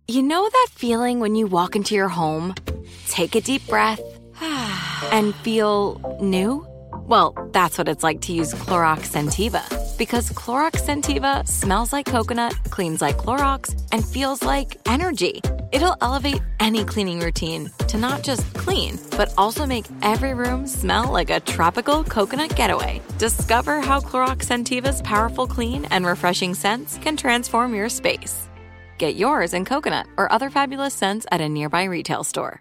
You know that feeling when you walk into your home, take a deep breath, and feel new? Well, that's what it's like to use Clorox Scentiva. Because Clorox Scentiva smells like coconut, cleans like Clorox, and feels like energy. It'll elevate any cleaning routine to not just clean, but also make every room smell like a tropical coconut getaway. Discover how Clorox Scentiva's powerful clean and refreshing scents can transform your space. Get yours in coconut or other fabulous scents at a nearby retail store.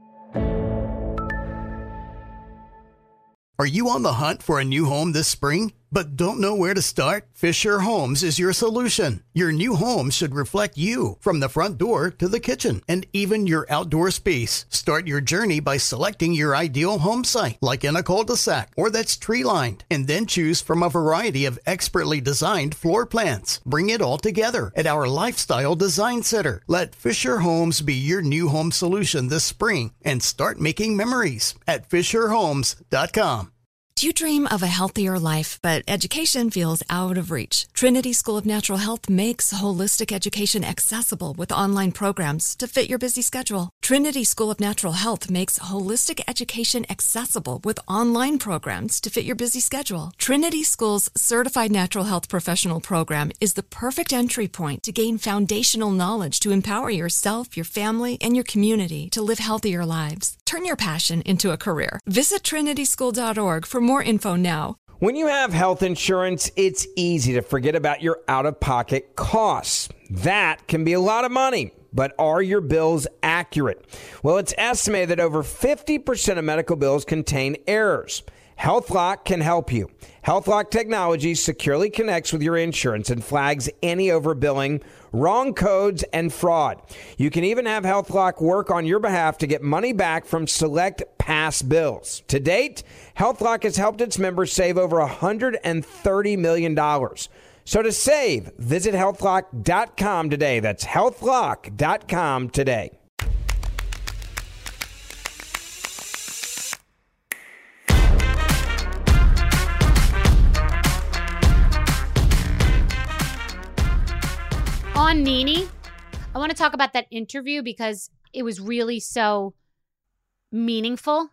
Are you on the hunt for a new home this spring, but don't know where to start? Fisher Homes is your solution. Your new home should reflect you, from the front door to the kitchen, and even your outdoor space. Start your journey by selecting your ideal home site, like in a cul-de-sac or that's tree-lined, and then choose from a variety of expertly designed floor plans. Bring it all together at our Lifestyle Design Center. Let Fisher Homes be your new home solution this spring and start making memories at FisherHomes.com. Do you dream of a healthier life, but education feels out of reach? Trinity School of Natural Health makes holistic education accessible with online programs to fit your busy schedule. Trinity School of Natural Health makes holistic education accessible with online programs to fit your busy schedule. Trinity School's Certified Natural Health Professional Program is the perfect entry point to gain foundational knowledge to empower yourself, your family, and your community to live healthier lives. Turn your passion into a career. Visit trinityschool.org for more info now. When you have health insurance, it's easy to forget about your out-of-pocket costs. That can be a lot of money, but are your bills accurate? Well, it's estimated that over 50% of medical bills contain errors. HealthLock can help you. HealthLock technology securely connects with your insurance and flags any overbilling, wrong codes, and fraud. You can even have HealthLock work on your behalf to get money back from select past bills. To date, HealthLock has helped its members save over $130 million. So to save, visit healthlock.com today. That's healthlock.com today. On NeNe, I want to talk about that interview because it was really so meaningful.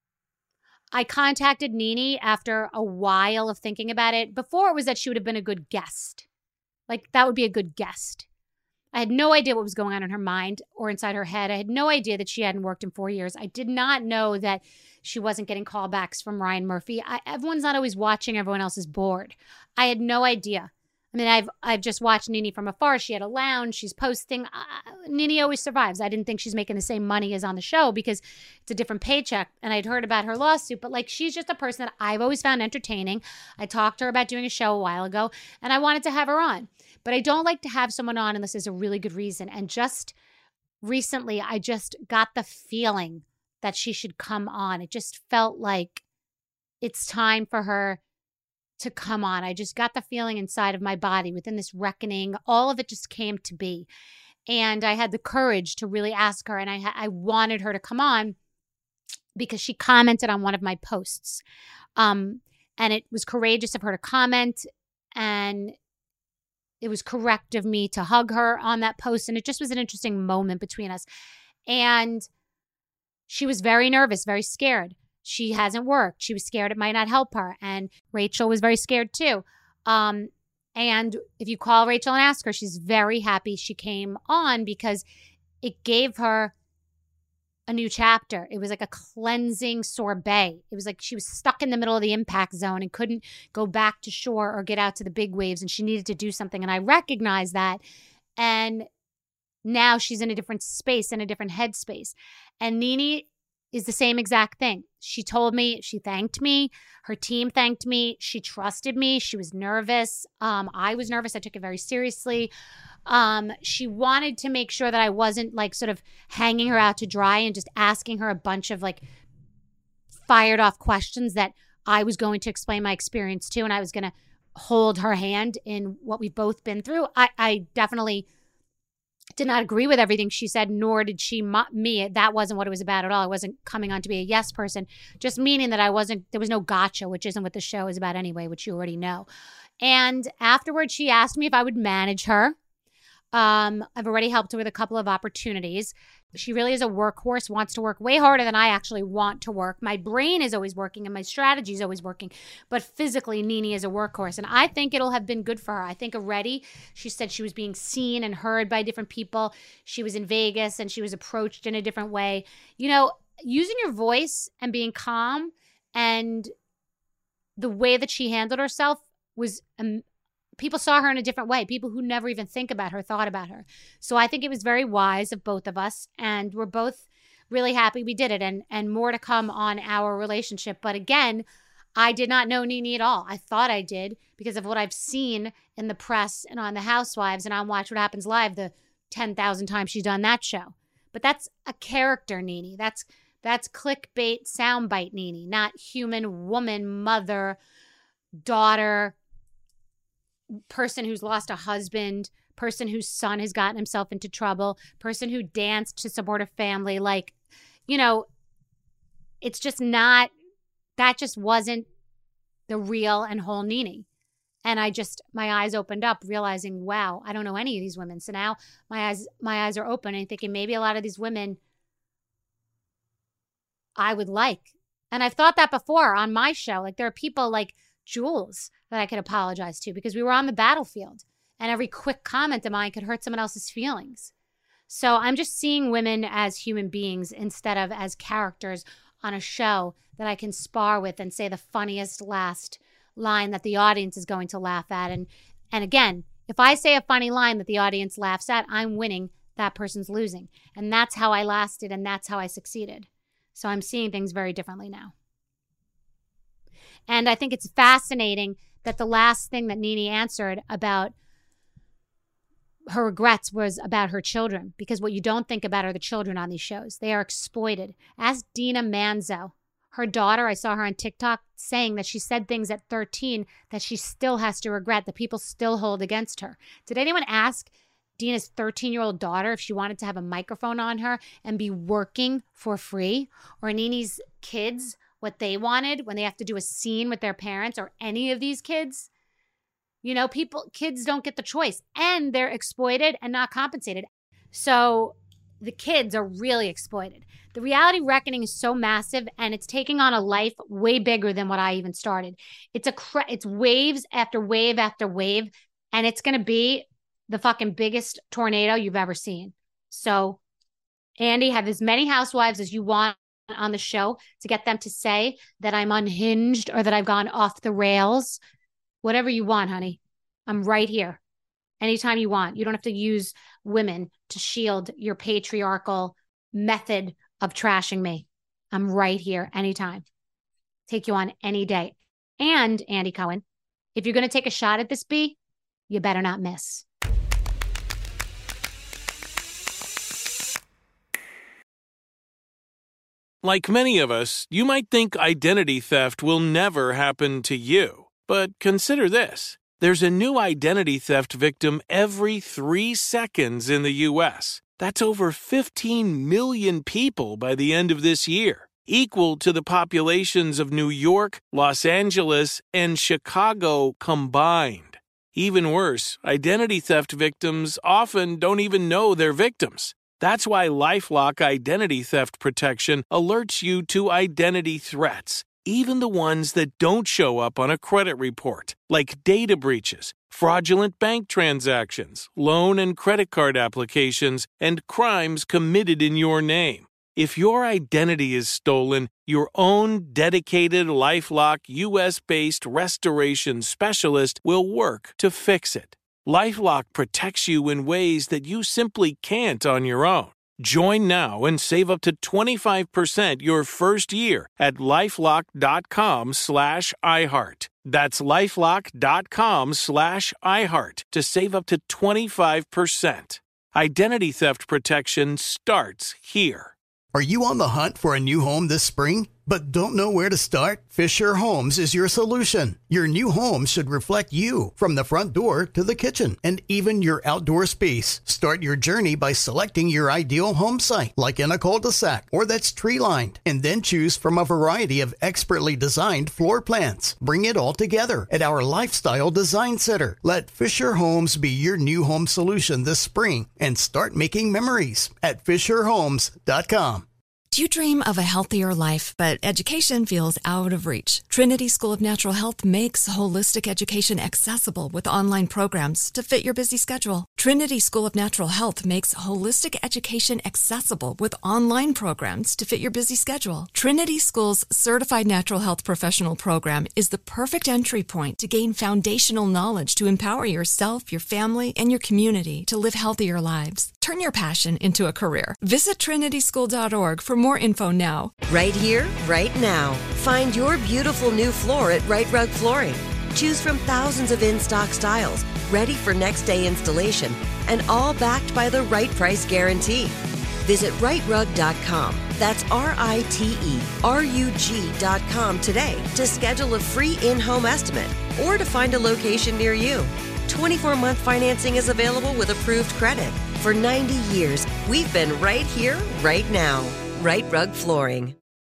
I contacted NeNe after a while of thinking about it. Before, it was that she would have been a good guest. Like, that would be a good guest. I had no idea what was going on in her mind or inside her head. I had no idea that she hadn't worked in 4 years. I did not know that she wasn't getting callbacks from Ryan Murphy. Everyone's not always watching. Everyone else is bored. I had no idea. I mean, I've just watched NeNe from afar. She had a lounge. She's posting. NeNe always survives. I didn't think she's making the same money as on the show because it's a different paycheck. And I'd heard about her lawsuit. But, like, she's just a person that I've always found entertaining. I talked to her about doing a show a while ago, and I wanted to have her on. But I don't like to have someone on unless there's a really good reason. And just recently, I just got the feeling that she should come on. It just felt like it's time for her to come on. I just got the feeling inside of my body within this reckoning. All of it just came to be. And I had the courage to really ask her. And I wanted her to come on because she commented on one of my posts. And it was courageous of her to comment. And it was correct of me to hug her on that post. And it just was an interesting moment between us. And she was very nervous, very scared. She hasn't worked. She was scared it might not help her. And Rachel was very scared too. And if you call Rachel and ask her, she's very happy she came on because it gave her a new chapter. It was like a cleansing sorbet. It was like she was stuck in the middle of the impact zone and couldn't go back to shore or get out to the big waves. And she needed to do something. And I recognized that. And now she's in a different space, in a different headspace. And NeNe is the same exact thing. She told me, she thanked me, her team thanked me, she trusted me, she was nervous. I was nervous, I took it very seriously. She wanted to make sure that I wasn't like sort of hanging her out to dry and just asking her a bunch of like fired off questions that I was going to explain my experience to, and I was going to hold her hand in what we've both been through. I definitely did not agree with everything she said, nor did she me. That wasn't what it was about at all. I wasn't coming on to be a yes person, just meaning that there was no gotcha, which isn't what the show is about anyway, which you already know. And afterwards, she asked me if I would manage her. I've already helped her with a couple of opportunities. She really is a workhorse, wants to work way harder than I actually want to work. My brain is always working and my strategy is always working. But physically, Nene is a workhorse. And I think it'll have been good for her. I think already she said she was being seen and heard by different people. She was in Vegas and she was approached in a different way. You know, using your voice and being calm and the way that she handled herself was people saw her in a different way. People who never even think about her thought about her. So I think it was very wise of both of us. And we're both really happy we did it. And more to come on our relationship. But again, I did not know Nene at all. I thought I did because of what I've seen in the press and on The Housewives and on Watch What Happens Live, the 10,000 times she's done that show. But that's a character Nene. That's clickbait, soundbite Nene, not human woman, mother, daughter, person who's lost a husband, person whose son has gotten himself into trouble, person who danced to support a family. Like, you know, it's just not, that just wasn't the real and whole Nene. And my eyes opened up realizing, wow, I don't know any of these women. So now my eyes are open and thinking maybe a lot of these women I would like. And I've thought that before on my show. Like there are people like Jules that I could apologize to because we were on the battlefield and every quick comment of mine could hurt someone else's feelings. So I'm just seeing women as human beings instead of as characters on a show that I can spar with and say the funniest last line that the audience is going to laugh at. And again, if I say a funny line that the audience laughs at, I'm winning, that person's losing. And that's how I lasted and that's how I succeeded. So I'm seeing things very differently now. And I think it's fascinating that the last thing that Nene answered about her regrets was about her children, because what you don't think about are the children on these shows. They are exploited. Ask Dina Manzo. Her daughter, I saw her on TikTok saying that she said things at 13 that she still has to regret, that people still hold against her. Did anyone ask Dina's 13-year-old daughter if she wanted to have a microphone on her and be working for free? Or Nene's kids, what they wanted when they have to do a scene with their parents, or any of these kids? You know, kids don't get the choice and they're exploited and not compensated. So the kids are really exploited. The reality reckoning is so massive and it's taking on a life way bigger than what I even started. It's waves after wave after wave, and it's going to be the fucking biggest tornado you've ever seen. So Andy, have as many housewives as you want on the show to get them to say that I'm unhinged or that I've gone off the rails. Whatever you want, honey. I'm right here. Anytime you want. You don't have to use women to shield your patriarchal method of trashing me. I'm right here anytime. Take you on any day. And Andy Cohen, if you're going to take a shot at this bee, you better not miss. Like many of us, you might think identity theft will never happen to you. But consider this. There's a new identity theft victim every 3 seconds in the U.S. That's over 15 million people by the end of this year, equal to the populations of New York, Los Angeles, and Chicago combined. Even worse, identity theft victims often don't even know they're victims. That's why LifeLock Identity Theft Protection alerts you to identity threats, even the ones that don't show up on a credit report, like data breaches, fraudulent bank transactions, loan and credit card applications, and crimes committed in your name. If your identity is stolen, your own dedicated LifeLock US-based restoration specialist will work to fix it. LifeLock protects you in ways that you simply can't on your own. Join now and save up to 25% your first year at LifeLock.com/iHeart. That's LifeLock.com/iHeart to save up to 25%. Identity theft protection starts here. Are you on the hunt for a new home this spring? but don't know where to start? Fisher Homes is your solution. Your new home should reflect you from the front door to the kitchen and even your outdoor space. Start your journey by selecting your ideal home site, like in a cul-de-sac or that's tree-lined, and then choose from a variety of expertly designed floor plans. Bring it all together at our Lifestyle Design Center. Let Fisher Homes be your new home solution this spring and start making memories at FisherHomes.com. Do you dream of a healthier life, but education feels out of reach? Trinity School of Natural Health makes holistic education accessible with online programs to fit your busy schedule. Trinity School of Natural Health makes holistic education accessible with online programs to fit your busy schedule. Trinity School's Certified Natural Health Professional Program is the perfect entry point to gain foundational knowledge to empower yourself, your family, and your community to live healthier lives. Turn your passion into a career. Visit trinityschool.org for more info now. Right here, right now. Find your beautiful new floor at Right Rug Flooring. Choose from thousands of in-stock styles, ready for next day installation, and all backed by the right price guarantee. Visit rightrug.com. That's RITERUG.com today to schedule a free in-home estimate or to find a location near you. 24-month financing is available with approved credit. For 90 years, we've been right here, right now. Right Rug Flooring.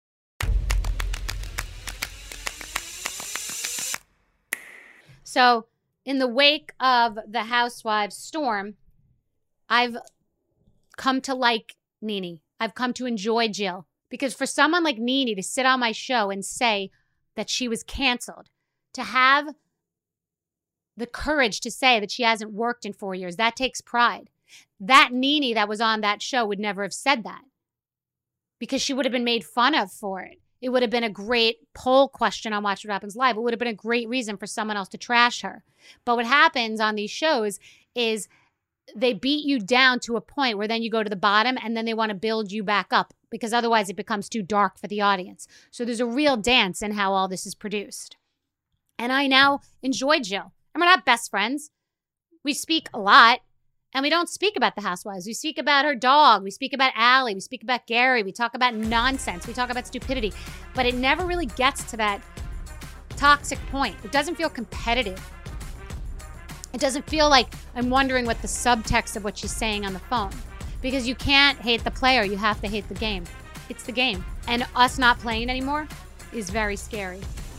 So, in the wake of the Housewives storm, I've come to like NeNe. I've come to enjoy Jill. Because for someone like NeNe to sit on my show and say that she was canceled, to have the courage to say that she hasn't worked in 4 years, that takes pride. That NeNe that was on that show would never have said that because she would have been made fun of for it. It would have been a great poll question on Watch What Happens Live. It would have been a great reason for someone else to trash her. But what happens on these shows is they beat you down to a point where then you go to the bottom and then they want to build you back up because otherwise it becomes too dark for the audience. So there's a real dance in how all this is produced. And I now enjoy Jill. And we're not best friends. We speak a lot. And we don't speak about the Housewives. We speak about her dog. We speak about Allie. We speak about Gary. We talk about nonsense. We talk about stupidity. But it never really gets to that toxic point. It doesn't feel competitive. It doesn't feel like I'm wondering what the subtext of what she's saying on the phone. Because you can't hate the player. You have to hate the game. It's the game. And us not playing anymore is very scary.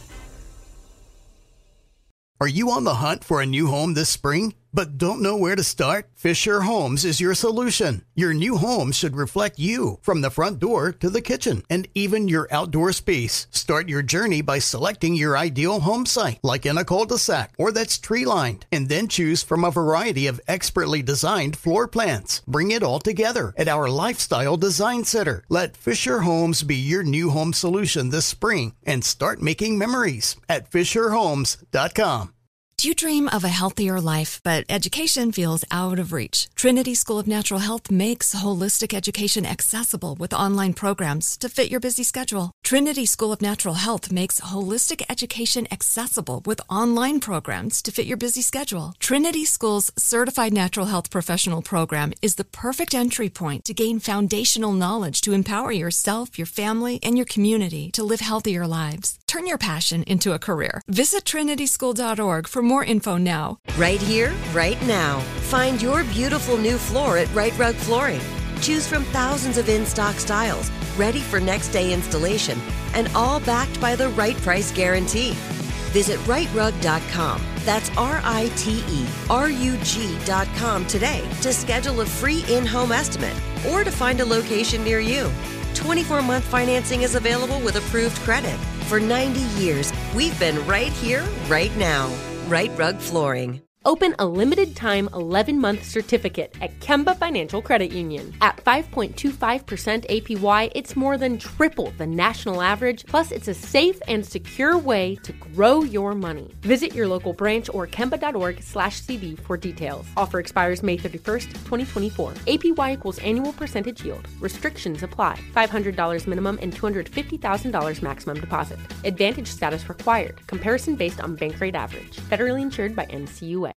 Are you on the hunt for a new home this spring, but don't know where to start? Fisher Homes is your solution. Your new home should reflect you from the front door to the kitchen and even your outdoor space. Start your journey by selecting your ideal home site, like in a cul-de-sac or that's tree-lined, and then choose from a variety of expertly designed floor plans. Bring it all together at our Lifestyle Design Center. Let Fisher Homes be your new home solution this spring and start making memories at FisherHomes.com. Do you dream of a healthier life, but education feels out of reach? Trinity School of Natural Health makes holistic education accessible with online programs to fit your busy schedule. Trinity School of Natural Health makes holistic education accessible with online programs to fit your busy schedule. Trinity School's Certified Natural Health Professional Program is the perfect entry point to gain foundational knowledge to empower yourself, your family, and your community to live healthier lives. Turn your passion into a career. Visit trinityschool.org for more info now. Right here, right now. Find your beautiful new floor at Right Rug Flooring. Choose from thousands of in-stock styles, ready for next day installation, and all backed by the right price guarantee. Visit rightrug.com. That's RITERUG.com today to schedule a free in-home estimate or to find a location near you. 24-month financing is available with approved credit. For 90 years, we've been right here, right now. Right Rug Flooring. Open a limited-time 11-month certificate at Kemba Financial Credit Union. At 5.25% APY, it's more than triple the national average, plus it's a safe and secure way to grow your money. Visit your local branch or kemba.org/cb for details. Offer expires May 31st, 2024. APY equals annual percentage yield. Restrictions apply. $500 minimum and $250,000 maximum deposit. Advantage status required. Comparison based on bank rate average. Federally insured by NCUA.